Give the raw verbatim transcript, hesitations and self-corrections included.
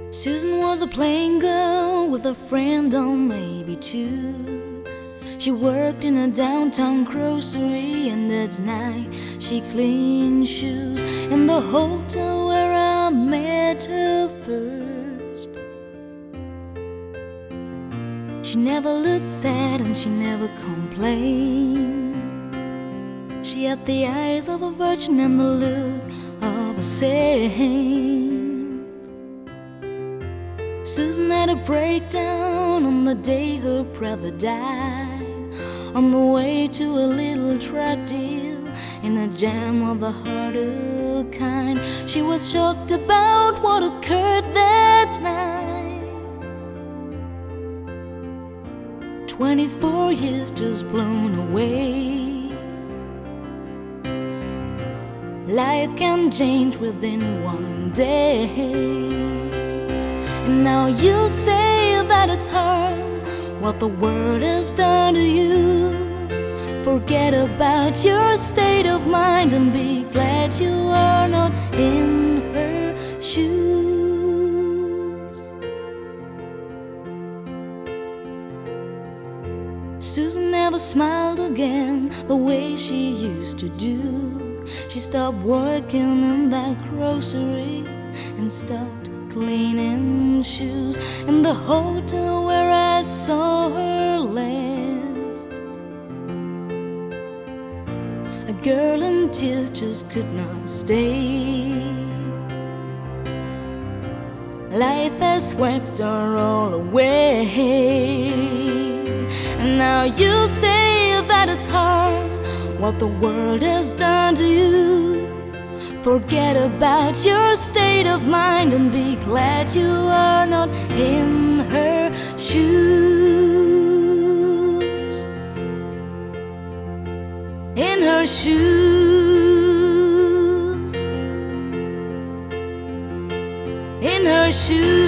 Susan was a plain girl with a friend or maybe two. She worked in a downtown grocery, and at night she cleaned shoes in the hotel where I met her first. She never looked sad and she never complained. She had the eyes of a virgin and the look of a saint. Susan had a breakdown on the day her brother died, on the way to a little drug deal in a jam of the harder kind. She was shocked about what occurred that night. Twenty-four years just blown away. Life can change within one day. And now you say that it's hard what the world has done to you. Forget about your state of mind and be glad you are not in her shoes. Susan never smiled again the way she used to do. She stopped working in that grocery and stopped cleaning shoes in the hotel where I saw her last. A girl in tears just could not stay. Life has swept her all away. And now you say that it's hard what the world has done to you. Forget about your state of mind and be glad you are not in her shoes. In her shoes. In her shoes.